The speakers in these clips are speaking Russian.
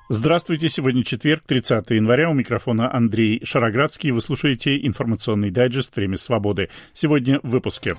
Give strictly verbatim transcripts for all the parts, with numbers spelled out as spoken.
Здравствуйте, сегодня четверг, тридцатое января, у микрофона Андрей Шароградский. Вы слушаете информационный дайджест «Время свободы». Сегодня в выпуске.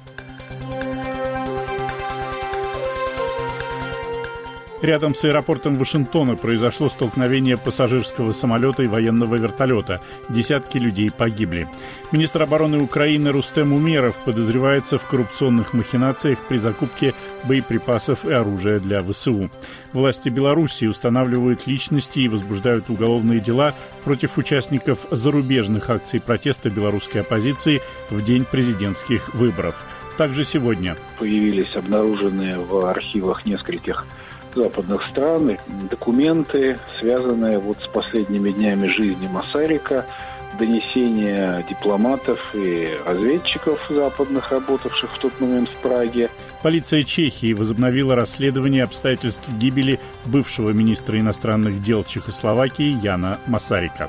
Рядом с аэропортом Вашингтона произошло столкновение пассажирского самолета и военного вертолета. Десятки людей погибли. Министр обороны Украины Рустем Умеров подозревается в коррупционных махинациях при закупке боеприпасов и оружия для ВСУ. Власти Белоруссии устанавливают личности и возбуждают уголовные дела против участников зарубежных акций протеста белорусской оппозиции в день президентских выборов. Также сегодня появились обнаруженные в архивах нескольких западных стран документы, связанные вот с последними днями жизни Масарика, донесения дипломатов и разведчиков западных, работавших в тот момент в Праге. Полиция Чехии возобновила расследование обстоятельств гибели бывшего министра иностранных дел Чехословакии Яна Масарика.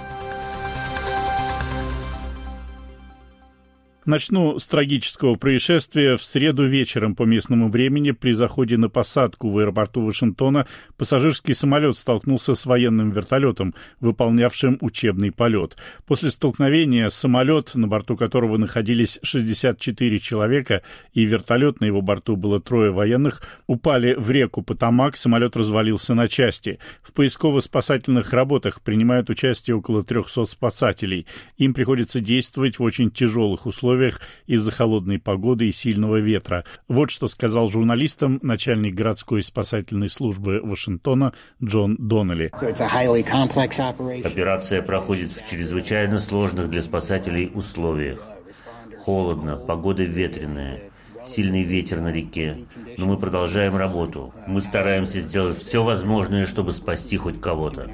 Начну с трагического происшествия. В среду вечером по местному времени при заходе на посадку в аэропорту Вашингтона пассажирский самолет столкнулся с военным вертолетом, выполнявшим учебный полет. После столкновения самолет, на борту которого находились шестьдесят четыре человека, и вертолет, на его борту было трое военных, упали в реку Потамак, самолет развалился на части. В поисково-спасательных работах принимают участие около трехсот спасателей. Им приходится действовать в очень тяжелых условиях из-за холодной погоды и сильного ветра. Вот что сказал журналистам начальник городской спасательной службы Вашингтона Джон Доннелли. Операция проходит в чрезвычайно сложных для спасателей условиях. Холодно, погода ветреная, сильный ветер на реке. Но мы продолжаем работу. Мы стараемся сделать все возможное, чтобы спасти хоть кого-то.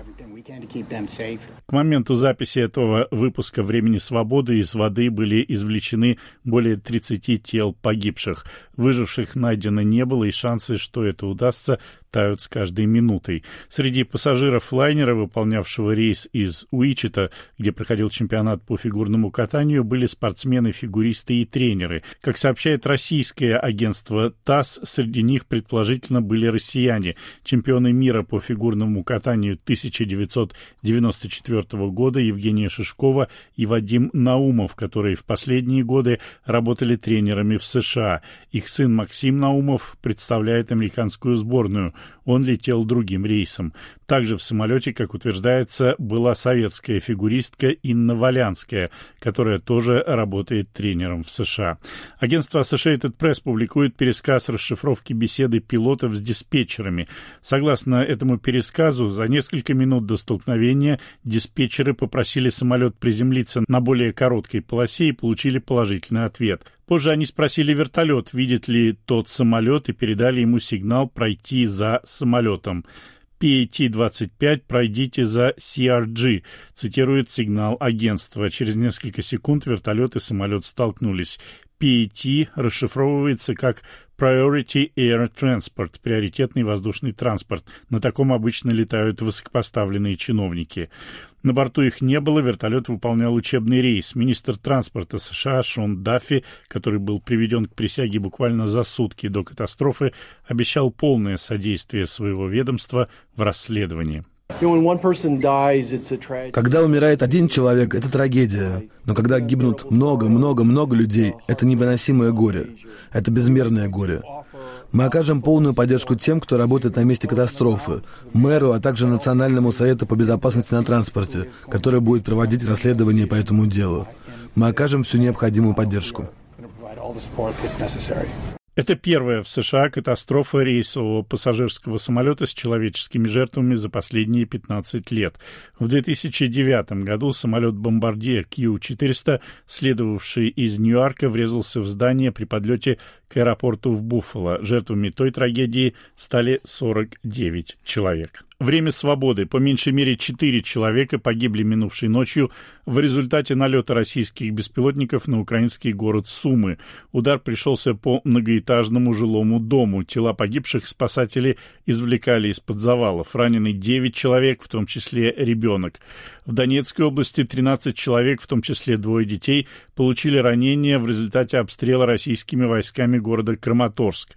К моменту записи этого выпуска «Времени свободы» из воды были извлечены более тридцати тел погибших. Выживших найдено не было, и шансы, что это удастся, тают с каждой минутой. Среди пассажиров лайнера, выполнявшего рейс из Уичета, где проходил чемпионат по фигурному катанию, были спортсмены, фигуристы и тренеры. Как сообщает российское агентство ТАСС, среди них предположительно были россияне. Чемпионы мира по фигурному катанию тысяча девятьсот девяносто четвёртого года Евгения Шишкова и Вадим Наумов, которые в последние годы работали тренерами в США. Их сын Максим Наумов представляет американскую сборную. Он летел другим рейсом. Также в самолете, как утверждается, была советская фигуристка Инна Валянская, которая тоже работает тренером в США. Агентство Associated Press публикует пересказ расшифровки беседы пилотов с диспетчерами. Согласно этому пересказу, за несколько минут до столкновения диспетчеры попросили самолет приземлиться на более короткой полосе и получили положительный ответ. Позже они спросили вертолет, видит ли тот самолет, и передали ему сигнал пройти за самолетом. пи эй ти двадцать пять, пройдите за си ар джи, цитирует сигнал агентства. Через несколько секунд вертолет и самолет столкнулись. пи эй ти расшифровывается как Priority Air Transport, приоритетный воздушный транспорт. На таком обычно летают высокопоставленные чиновники. На борту их не было, вертолет выполнял учебный рейс. Министр транспорта США Шон Даффи, который был приведен к присяге буквально за сутки до катастрофы, обещал полное содействие своего ведомства в расследовании. Когда умирает один человек, это трагедия. Но когда гибнут много-много-много людей, это невыносимое горе. Это безмерное горе. Мы окажем полную поддержку тем, кто работает на месте катастрофы, мэру, а также Национальному совету по безопасности на транспорте, который будет проводить расследование по этому делу. Мы окажем всю необходимую поддержку. Это первая в США катастрофа рейсового пассажирского самолета с человеческими жертвами за последние пятнадцать лет. В две тысячи девятом году самолет-бомбардир Кью четыреста, следовавший из Ньюарка, врезался в здание при подлете к аэропорту в Буффало. Жертвами той трагедии стали сорок девять человек. Время свободы. По меньшей мере четыре человека погибли минувшей ночью в результате налета российских беспилотников на украинский город Сумы. Удар пришелся по многоэтажному жилому дому. Тела погибших спасатели извлекали из-под завалов. Ранены девять человек, в том числе ребенок. В Донецкой области тринадцать человек, в том числе двое детей, получили ранения в результате обстрела российскими войсками города Краматорск.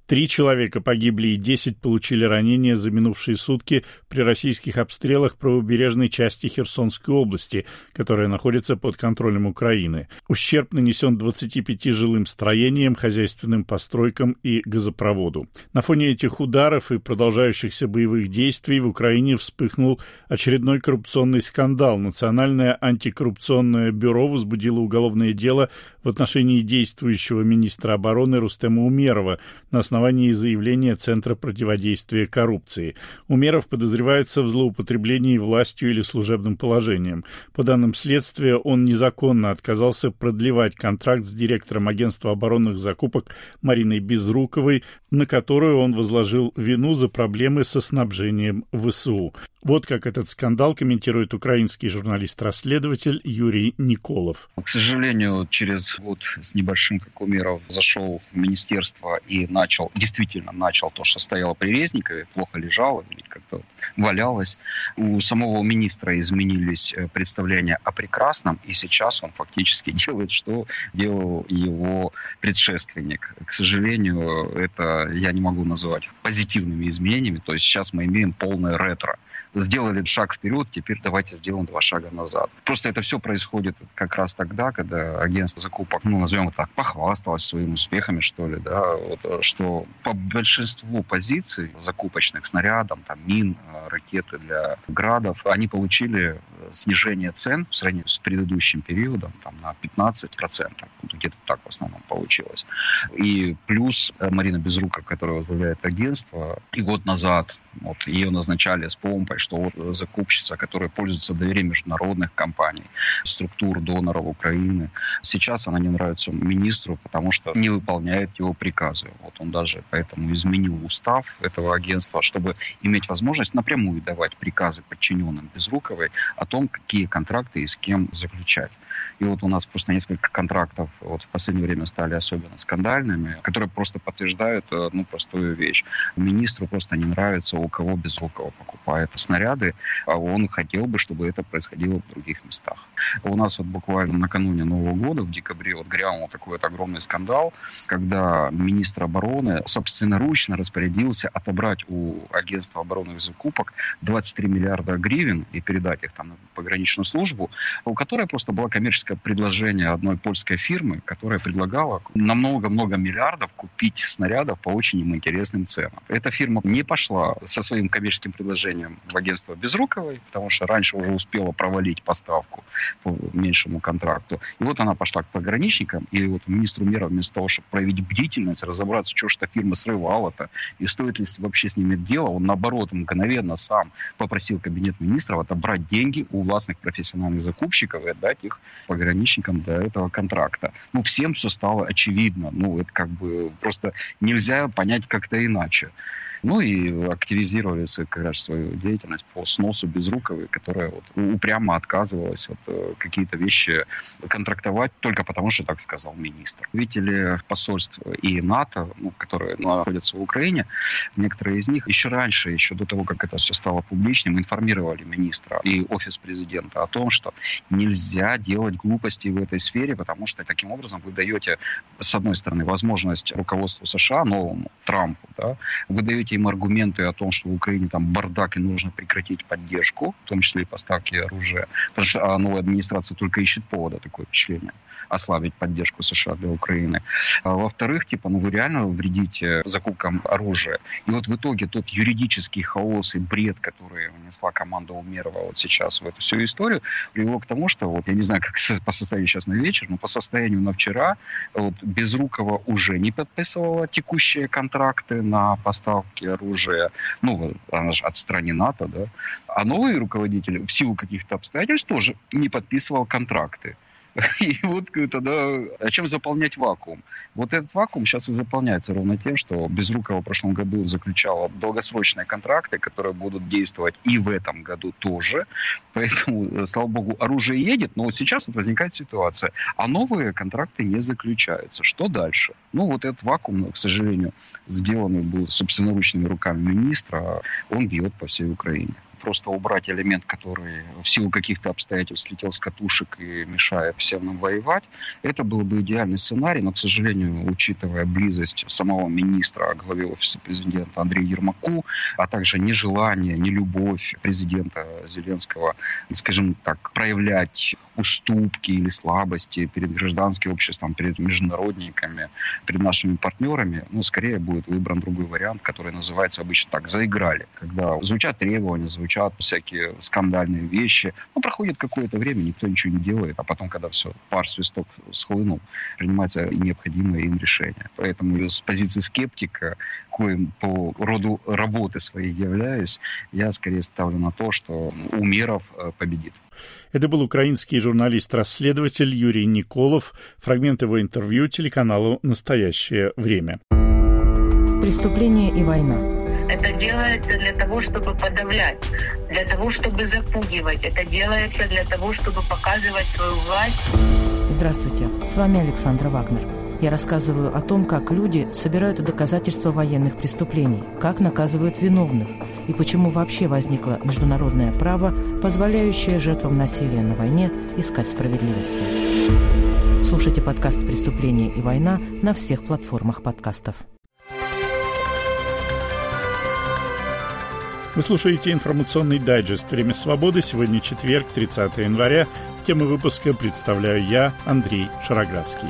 Три человека погибли и десять получили ранения за минувшие сутки при российских обстрелах правобережной части Херсонской области, которая находится под контролем Украины. Ущерб нанесен двадцати пяти жилым строениям, хозяйственным постройкам и газопроводу. На фоне этих ударов и продолжающихся боевых действий в Украине вспыхнул очередной коррупционный скандал. Национальное антикоррупционное бюро возбудило уголовное дело в отношении действующего министра обороны Рустема Умерова на основании основании заявления Центра противодействия коррупции. Умеров подозревается в злоупотреблении властью или служебным положением. По данным следствия, он незаконно отказался продлевать контракт с директором агентства оборонных закупок Мариной Безруковой, на которую он возложил вину за проблемы со снабжением ВСУ. Вот как этот скандал комментирует украинский журналист-расследователь Юрий Николов. К сожалению, через год с небольшим, как Умеров зашел в министерство и начал, действительно начал то, что стояло при Резникове, плохо лежало, как-то валялось. У самого министра изменились представления о прекрасном, и сейчас он фактически делает, что делал его предшественник. К сожалению, это я не могу назвать позитивными изменениями, то есть сейчас мы имеем полное ретро. Сделали шаг вперед, теперь давайте сделаем два шага назад. Просто это все происходит как раз тогда, когда агентство закупок, ну, назовем это так, похвасталось своими успехами, что ли, да, вот, что по большинству позиций закупочных, снарядам, там, мин, ракеты для градов, они получили снижение цен в сравнении с предыдущим периодом там, на пятнадцать процентов. Где-то так в основном получилось. И плюс Марина Безрукова, которая возглавляет агентство, и год назад вот, ее назначали с помпой, что вот закупщица, которая пользуется доверием международных компаний, структур доноров Украины. Сейчас она не нравится министру, потому что не выполняет его приказы. Вот он даже поэтому изменил устав этого агентства, чтобы иметь возможность напрямую давать приказы подчиненным Безруковой о том, какие контракты и с кем заключать. И вот у нас просто несколько контрактов вот в последнее время стали особенно скандальными, которые просто подтверждают ну, простую вещь. Министру просто не нравится, у кого Безрукова покупает снаряды, а он хотел бы, чтобы это происходило в других местах. У нас вот буквально накануне Нового года, в декабре, вот грянул такой вот огромный скандал, когда министр обороны собственноручно распорядился отобрать у агентства оборонных закупок двадцать три миллиарда гривен и передать их там на пограничную службу, у которой просто было коммерческое предложение одной польской фирмы, которая предлагала на много-много миллиардов купить снарядов по очень им интересным ценам. Эта фирма не пошла со своим коммерческим предложением в агентство Безруковой, потому что раньше уже успела провалить поставку по меньшему контракту. И вот она пошла к пограничникам, и вот министр Умеров вместо того, чтобы проявить бдительность, разобраться, что же эта фирма срывала-то, и стоит ли вообще с ними дело, он наоборот мгновенно сам попросил кабинет министров отобрать деньги у властных профессиональных закупщиков и отдать их пограничникам до этого контракта. Ну, всем все стало очевидно. Ну, это как бы просто нельзя понять как-то иначе. Ну и активизировали как раз свою деятельность по сносу Безруковой, которая вот упрямо отказывалась вот, какие-то вещи контрактовать только потому, что так сказал министр. Видели посольств и НАТО, ну, которые находятся в Украине, некоторые из них еще раньше, еще до того, как это все стало публичным, информировали министра и офис президента о том, что нельзя делать глупости в этой сфере, потому что таким образом вы даете, с одной стороны, возможность руководству США, новому Трампу, да, вы даете им аргументы о том, что в Украине там бардак и нужно прекратить поддержку, в том числе и поставки оружия, потому что новая администрация только ищет повода, такое впечатление, ослабить поддержку США для Украины. А во-вторых, типа, ну вы реально вредите закупкам оружия. И вот в итоге тот юридический хаос и бред, который внесла команда Умерова вот сейчас в эту всю историю, привело к тому, что вот я не знаю, как по состоянию сейчас на вечер, но по состоянию на вчера вот Безрукова уже не подписывала текущие контракты на поставки оружия, ну, она же от страны НАТО, да, а новый руководитель в силу каких-то обстоятельств тоже не подписывал контракты. И вот тогда, а чем заполнять вакуум? Вот этот вакуум сейчас и заполняется ровно тем, что Безрукова в прошлом году заключала долгосрочные контракты, которые будут действовать и в этом году тоже. Поэтому, слава богу, оружие едет, но вот сейчас вот возникает ситуация, а новые контракты не заключаются. Что дальше? Ну, вот этот вакуум, к сожалению, сделанный был собственноручными руками министра, он бьет по всей Украине. просто убрать элемент, который в силу каких-то обстоятельств слетел с катушек и мешает всем нам воевать. Это был бы идеальный сценарий, но, к сожалению, учитывая близость самого министра главе офиса президента Андрея Ермаку, а также нежелание, нелюбовь президента Зеленского, скажем так, проявлять уступки или слабости перед гражданским обществом, перед международниками, перед нашими партнерами, ну, скорее будет выбран другой вариант, который называется обычно так «заиграли», когда звучат требования, звучат всякие скандальные вещи, но проходит какое-то время, никто ничего не делает, а потом, когда все, пар свисток схлынул, принимается необходимое им решение. Поэтому с позиции скептика, коим по роду работы своей являюсь, я скорее ставлю на то, что Умеров победит. Это был украинский журналист-расследователь Юрий Николов. Фрагмент его интервью телеканалу «Настоящее время». Преступление и война. Это делается для того, чтобы подавлять, для того, чтобы запугивать. Это делается для того, чтобы показывать свою власть. Здравствуйте, с вами Александра Вагнер. Я рассказываю о том, как люди собирают доказательства военных преступлений, как наказывают виновных и почему вообще возникло международное право, позволяющее жертвам насилия на войне искать справедливости. Слушайте подкаст «Преступление и война» на всех платформах подкастов. Вы слушаете информационный дайджест «Время свободы». Сегодня четверг, тридцатое января. Темы выпуска представляю я, Андрей Шароградский.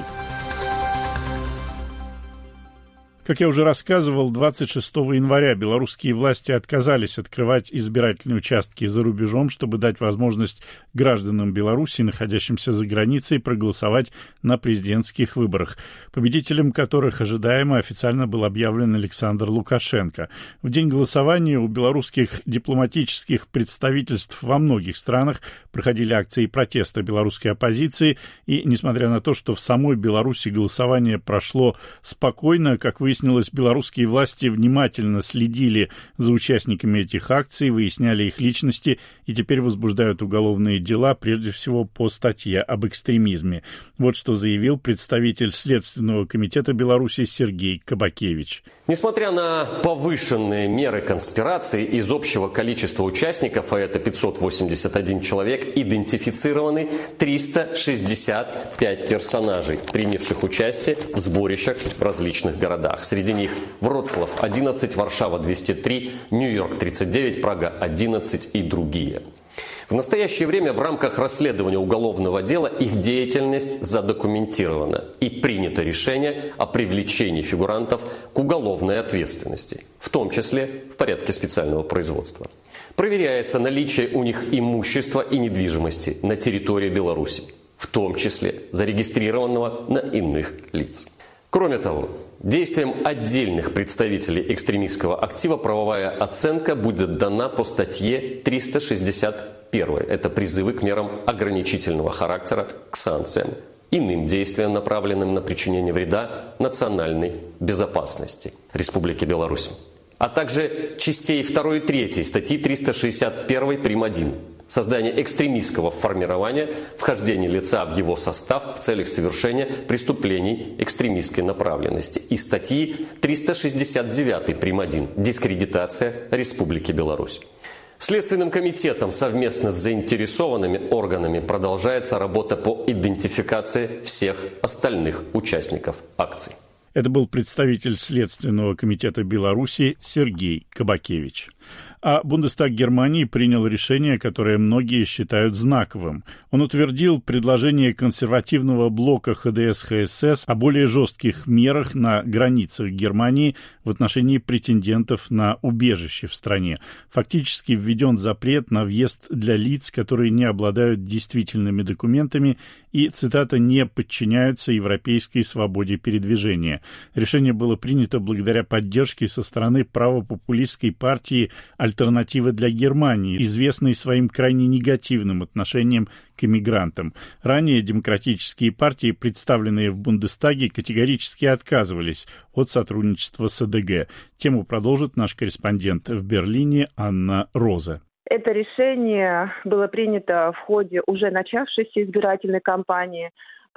Как я уже рассказывал, двадцать шестого января белорусские власти отказались открывать избирательные участки за рубежом, чтобы дать возможность гражданам Беларуси, находящимся за границей, проголосовать на президентских выборах, победителем которых ожидаемо официально был объявлен Александр Лукашенко. В день голосования у белорусских дипломатических представительств во многих странах проходили акции протеста белорусской оппозиции, и несмотря на то, что в самой Беларуси голосование прошло спокойно, как выяснилось, белорусские власти внимательно следили за участниками этих акций, выясняли их личности и теперь возбуждают уголовные дела, прежде всего по статье об экстремизме. Вот что заявил представитель Следственного комитета Беларуси Сергей Кабакевич. Несмотря на повышенные меры конспирации, из общего количества участников, а это пятьсот восемьдесят один человек, идентифицированы триста шестьдесят пять персонажей, принявших участие в сборищах в различных городах. Среди них Вроцлав одиннадцать, Варшава двести три, Нью-Йорк тридцать девять, Прага одиннадцать и другие. В настоящее время в рамках расследования уголовного дела их деятельность задокументирована и принято решение о привлечении фигурантов к уголовной ответственности, в том числе в порядке специального производства. Проверяется наличие у них имущества и недвижимости на территории Беларуси, в том числе зарегистрированного на иных лиц. Кроме того, действиям отдельных представителей экстремистского актива правовая оценка будет дана по статье триста шестьдесят один. Это призывы к мерам ограничительного характера, к санкциям, иным действиям, направленным на причинение вреда национальной безопасности Республики Беларусь, а также частей второй и третьей статьи триста шестьдесят один прим. один. Создание экстремистского формирования, вхождение лица в его состав в целях совершения преступлений экстремистской направленности. И статьи триста шестьдесят девять прим. один. Дискредитация Республики Беларусь. Следственным комитетом совместно с заинтересованными органами продолжается работа по идентификации всех остальных участников акций. Это был представитель Следственного комитета Беларуси Сергей Кабакевич. А Бундестаг Германии принял решение, которое многие считают знаковым. Он утвердил предложение консервативного блока ха дэ эс ха эс эс о более жестких мерах на границах Германии в отношении претендентов на убежище в стране. Фактически введен запрет на въезд для лиц, которые не обладают действительными документами и, цитата, «не подчиняются европейской свободе передвижения». Решение было принято благодаря поддержке со стороны правопопулистской партии «Альтернатива для Германии», известной своим крайне негативным отношением к иммигрантам. Ранее демократические партии, представленные в Бундестаге, категорически отказывались от сотрудничества с э дэ гэ. Тему продолжит наш корреспондент в Берлине Анна Роза. Это решение было принято в ходе уже начавшейся избирательной кампании.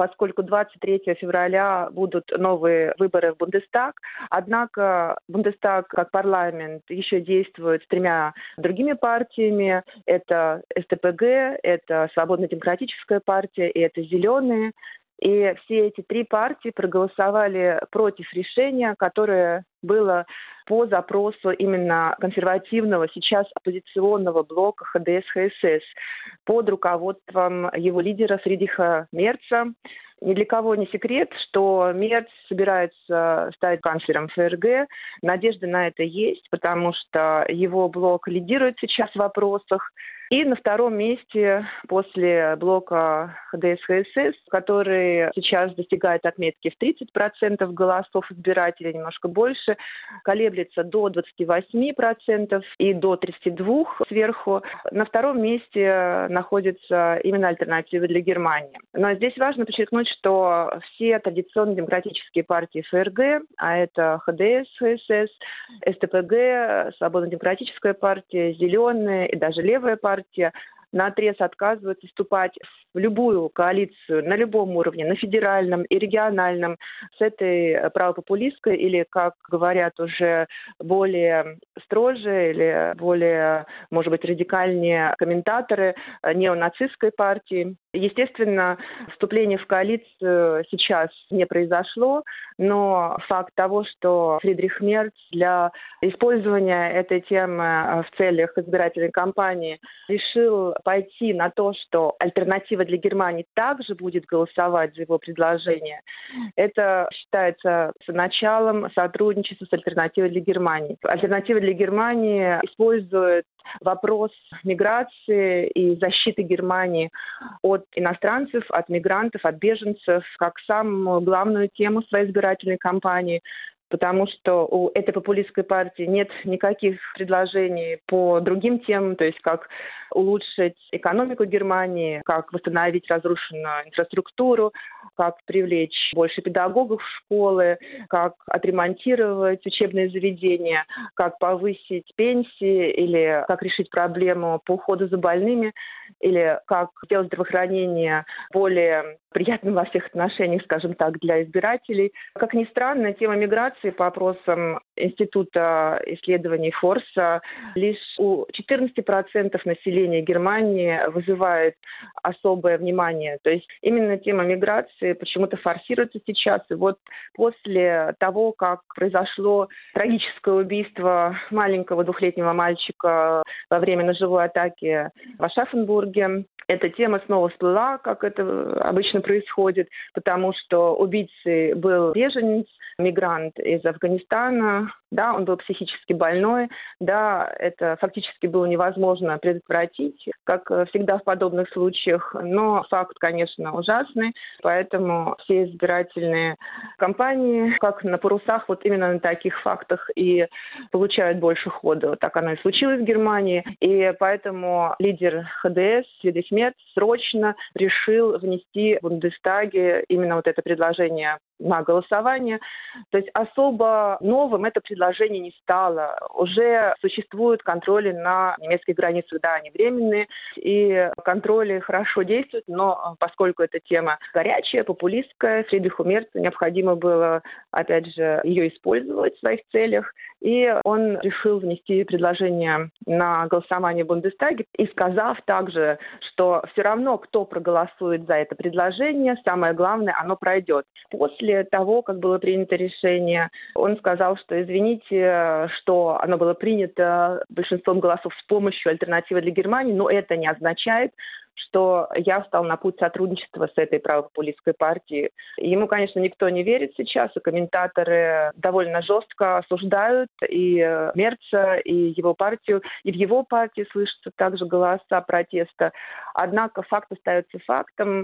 поскольку двадцать третьего февраля будут новые выборы в Бундестаг. Однако Бундестаг как парламент еще действует с тремя другими партиями. Это эс тэ пэ гэ, это Свободно-демократическая партия и это Зеленые. И все эти три партии проголосовали против решения, которое было по запросу именно консервативного, сейчас оппозиционного блока ха дэ эс ха эс эс под руководством его лидера Фридриха Мерца. Ни для кого не секрет, что Мерц собирается стать канцлером эф эр гэ. Надежда на это есть, потому что его блок лидирует сейчас в вопросах. И на втором месте после блока ха дэ эс ха эс эс, который сейчас достигает отметки в тридцать процентов голосов избирателей, немножко больше, колеблется до двадцати восьми процентов и до тридцати двух процентов сверху. На втором месте находится именно альтернатива для Германии. Но здесь важно подчеркнуть, что все традиционные демократические партии эф эр гэ, а это ха дэ эс ха эс эс, эс тэ пэ гэ, Свободно-демократическая партия, Зеленые и даже Левая партия, наотрез отказываются вступать в любую коалицию на любом уровне, на федеральном и региональном, с этой правопопулистской или, как говорят уже более строже или более, может быть, радикальнее комментаторы, неонацистской партии. Естественно, вступление в коалицию сейчас не произошло, но факт того, что Фридрих Мерц для использования этой темы в целях избирательной кампании решил пойти на то, что альтернатива для Германии также будет голосовать за его предложение, это считается началом сотрудничества с альтернативой для Германии. Альтернатива для Германии использует вопрос миграции и защиты Германии от иностранцев, от мигрантов, от беженцев как самую главную тему своей избирательной кампании, потому что у этой популистской партии нет никаких предложений по другим темам, то есть как улучшить экономику Германии, как восстановить разрушенную инфраструктуру, как привлечь больше педагогов в школы, как отремонтировать учебные заведения, как повысить пенсии или как решить проблему по уходу за больными, или как сделать здравоохранение более приятным во всех отношениях, скажем так, для избирателей. Как ни странно, тема миграции по опросам Института исследований Форса лишь у четырнадцати процентов населения Германии вызывает особое внимание. То есть именно тема миграции почему-то форсируется сейчас. И вот после того, как произошло трагическое убийство маленького двухлетнего мальчика во время ножевой атаки в Ашафенбурге, эта тема снова всплыла, как это обычно происходит, потому что убийцей был беженец, мигрант из Афганистана, да, он был психически больной, да, это фактически было невозможно предотвратить, как всегда в подобных случаях, но факт, конечно, ужасный, поэтому все избирательные кампании, как на парусах, вот именно на таких фактах и получают больше хода. Так оно и случилось в Германии, и поэтому лидер ха дэ эс Фридрих Мерц срочно решил внести в Бундестаге именно вот это предложение на голосование. То есть особо новым это предложение не стало. Уже существуют контроли на немецких границах, да, они временные, и контроли хорошо действуют, но поскольку эта тема горячая, популистская, Фридриху Мерцу необходимо было, опять же, ее использовать в своих целях, и он решил внести предложение на голосование в Бундестаге, и сказав также, что все равно, кто проголосует за это предложение, самое главное, оно пройдет. После того, как было принято решение, он сказал, что извините, что оно было принято большинством голосов с помощью альтернативы для Германии, но это не означает, что я встал на путь сотрудничества с этой правопопулистской партией. Ему, конечно, никто не верит сейчас, и комментаторы довольно жестко осуждают и Мерца, и его партию, и в его партии слышатся также голоса протеста. Однако факт остается фактом.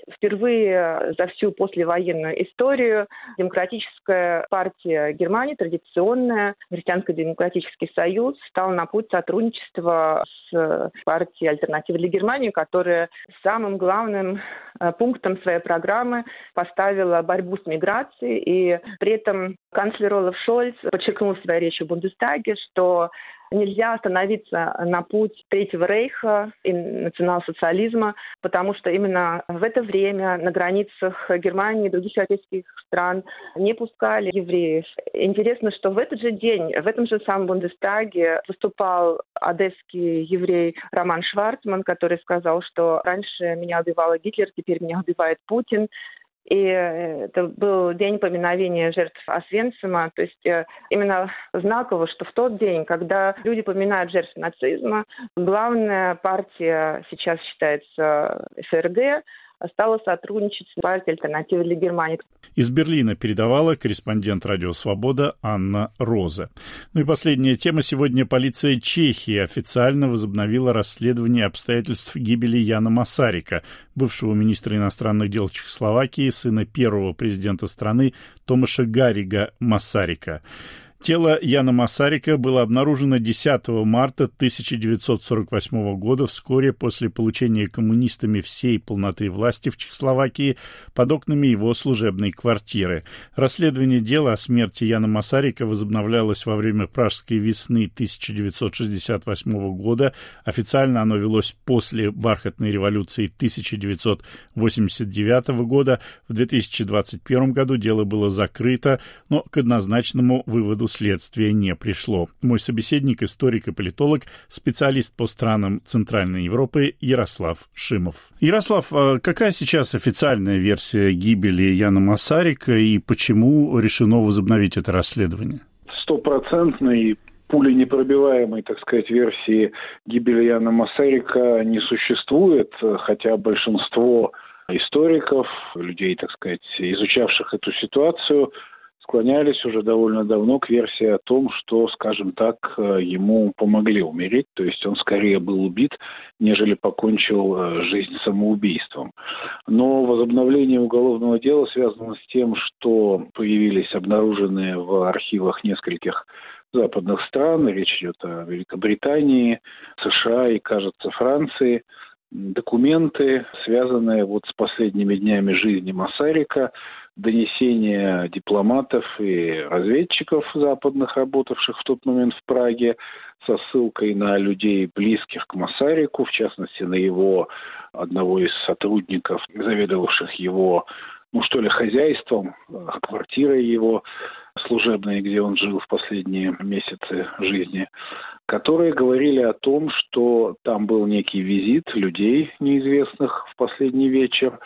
Впервые за всю послевоенную историю Демократическая партия Германии, традиционная, Христианско-демократический союз, стал на путь сотрудничества с партией «Альтернатива для Германии», которая самым главным пунктом своей программы поставила борьбу с миграцией. И при этом канцлер Олаф Шольц подчеркнул в своей речи в Бундестаге, что Нельзя остановиться на путь Третьего рейха и национал-социализма, потому что именно в это время на границах Германии и других европейских стран не пускали евреев. Интересно, что в этот же день, в этом же самом Бундестаге выступал одесский еврей Роман Шварцман, который сказал, что раньше меня убивал Гитлер, теперь меня убивает Путин. И это был день поминовения жертв Освенцима. То есть именно знаково, что в тот день, когда люди поминают жертв нацизма, главная партия сейчас считается эф эр гэ, стала сотрудничать с партией «Альтернатива для Германии». Из Берлина передавала корреспондент «Радио Свобода» Анна Роза. Ну и последняя тема. Сегодня полиция Чехии официально возобновила расследование обстоятельств гибели Яна Масарика, бывшего министра иностранных дел Чехословакии, сына первого президента страны Томаша Гаррига Масарика. Тело Яна Масарика было обнаружено десятого марта тысяча девятьсот сорок восьмого года, вскоре после получения коммунистами всей полноты власти в Чехословакии под окнами его служебной квартиры. Расследование дела о смерти Яна Масарика возобновлялось во время Пражской весны тысяча девятьсот шестьдесят восьмого года. Официально оно велось после бархатной революции тысяча девятьсот восемьдесят девятого года. В две тысячи двадцать первом году дело было закрыто, но к однозначному выводу следствие не пришло. Мой собеседник, историк и политолог, специалист по странам Центральной Европы Ярослав Шимов. Ярослав, какая сейчас официальная версия гибели Яна Масарика и почему решено возобновить это расследование? Стопроцентной пуленепробиваемой, так сказать, версии гибели Яна Масарика не существует, хотя большинство историков, людей, так сказать, изучавших эту ситуацию, склонялись уже довольно давно к версии о том, что, скажем так, ему помогли умереть, то есть он скорее был убит, нежели покончил жизнь самоубийством. Но возобновление уголовного дела связано с тем, что появились обнаруженные в архивах нескольких западных стран, речь идет о Великобритании, США и, кажется, Франции, документы, связанные вот с последними днями жизни Масарика, донесения дипломатов и разведчиков западных, работавших в тот момент в Праге, со ссылкой на людей, близких к Масарику, в частности, на его одного из сотрудников, заведовавших его, ну что ли, хозяйством, квартирой его служебной, где он жил в последние месяцы жизни, которые говорили о том, что там был некий визит людей неизвестных в последний вечер,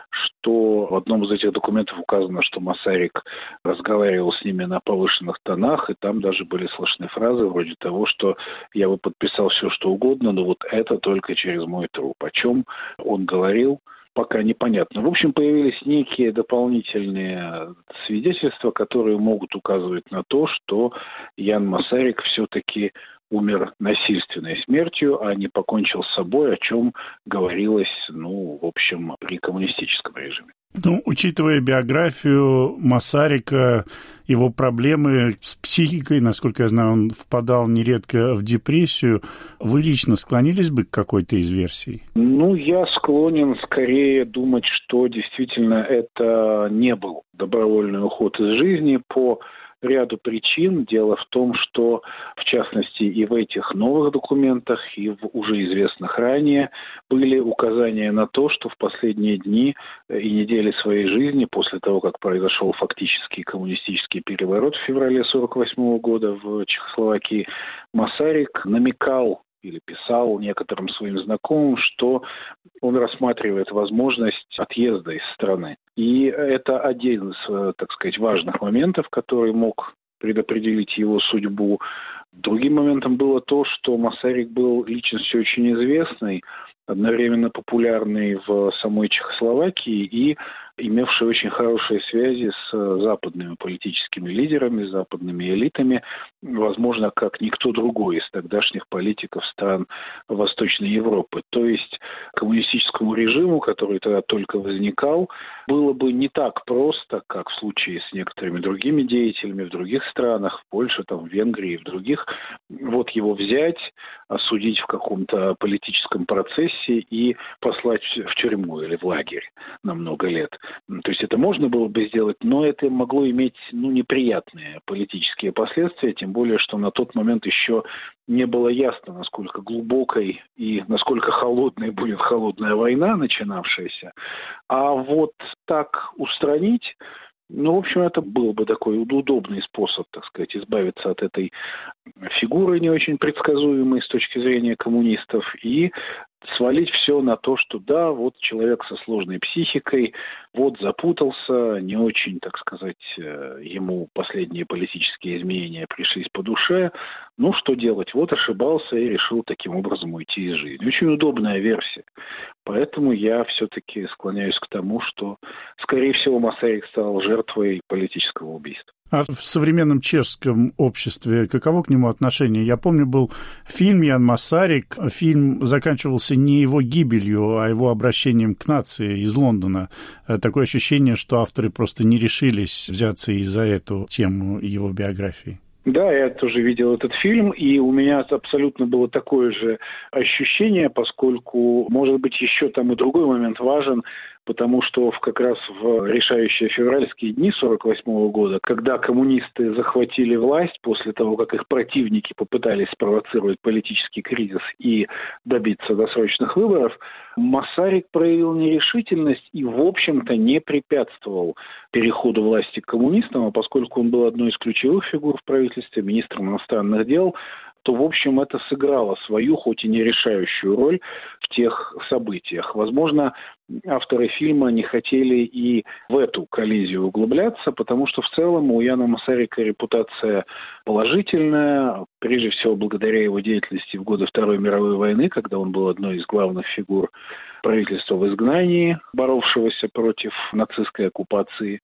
что в одном из этих документов указано, что Масарик разговаривал с ними на повышенных тонах, и там даже были слышны фразы вроде того, что я бы подписал все, что угодно, но вот это только через мой труп. О чем он говорил, пока непонятно. В общем, появились некие дополнительные свидетельства, которые могут указывать на то, что Ян Масарик все-таки умер насильственной смертью, а не покончил с собой, о чем говорилось, ну, в общем, при коммунистическом режиме. Ну, учитывая биографию Масарика, его проблемы с психикой, насколько я знаю, он впадал нередко в депрессию, вы лично склонились бы к какой-то из версий? Ну, я склонен скорее думать, что действительно это не был добровольный уход из жизни по ряду причин. Дело в том, что, в частности, и в этих новых документах, и в уже известных ранее были указания на то, что в последние дни и недели своей жизни, после того, как произошел фактический коммунистический переворот в феврале сорок восьмого года в Чехословакии, Масарик намекал или писал некоторым своим знакомым, что он рассматривает возможность отъезда из страны. И это один из, так сказать, важных моментов, который мог предопределить его судьбу. Другим моментом было то, что Масарик был личностью очень известной, одновременно популярный в самой Чехословакии и имевший очень хорошие связи с западными политическими лидерами, западными элитами, возможно, как никто другой из тогдашних политиков стран Восточной Европы. То есть коммунистическому режиму, который тогда только возникал, было бы не так просто, как в случае с некоторыми другими деятелями в других странах, в Польше, там, в Венгрии и в других, вот его взять, осудить в каком-то политическом процессе и послать в тюрьму или в лагерь на много лет. То есть это можно было бы сделать, но это могло иметь ну, неприятные политические последствия, тем более, что на тот момент еще не было ясно, насколько глубокой и насколько холодной будет холодная война, начинавшаяся. А вот так устранить, ну, в общем, это был бы такой удобный способ, так сказать, избавиться от этой фигуры не очень предсказуемой с точки зрения коммунистов и свалить все на то, что да, вот человек со сложной психикой, вот запутался, не очень, так сказать, ему последние политические изменения пришлись по душе. Ну, что делать? Вот ошибался и решил таким образом уйти из жизни. Очень удобная версия. Поэтому я все-таки склоняюсь к тому, что, скорее всего, Масарик стал жертвой политического убийства. А в современном чешском обществе каково к нему отношение? Я помню, был фильм «Ян Масарик». Фильм заканчивался не его гибелью, а его обращением к нации из Лондона. Такое ощущение, что авторы просто не решились взяться и за эту тему его биографии. Да, я тоже видел этот фильм, и у меня абсолютно было такое же ощущение, поскольку, может быть, еще там и другой момент важен, потому что в, как раз в решающие февральские дни сорок восьмого года, когда коммунисты захватили власть после того, как их противники попытались спровоцировать политический кризис и добиться досрочных выборов, Масарик проявил нерешительность и, в общем-то, не препятствовал переходу власти к коммунистам, а поскольку он был одной из ключевых фигур в правительстве, министром иностранных дел, то, в общем, это сыграло свою, хоть и не решающую роль в тех событиях. Возможно, авторы фильма не хотели и в эту коллизию углубляться, потому что в целом у Яна Масарика репутация положительная, прежде всего благодаря его деятельности в годы Второй мировой войны, когда он был одной из главных фигур правительства в изгнании, боровшегося против нацистской оккупации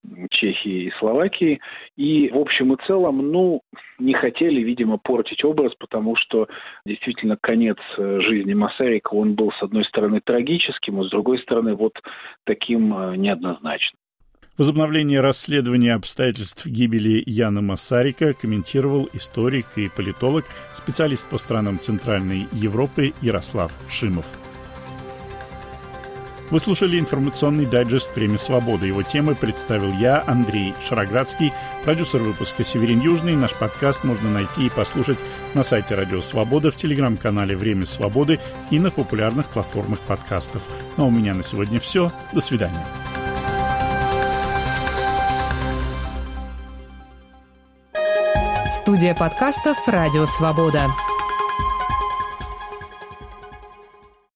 Чехии и Словакии. И, в общем и целом, ну, не хотели, видимо, портить образ, потому что действительно конец жизни Масарика, он был, с одной стороны, трагическим, а с другой стороны, вот таким неоднозначным. Возобновление расследования обстоятельств гибели Яна Масарика комментировал историк и политолог, специалист по странам Центральной Европы Ярослав Шимов. Вы слушали информационный дайджест «Время свободы». Его темы представил я, Андрей Шароградский, продюсер выпуска «Северин Южный». Наш подкаст можно найти и послушать на сайте Радио Свобода, в телеграм-канале «Время свободы» и на популярных платформах подкастов. Ну а у меня на сегодня все. До свидания. Студия подкастов «Радио Свобода».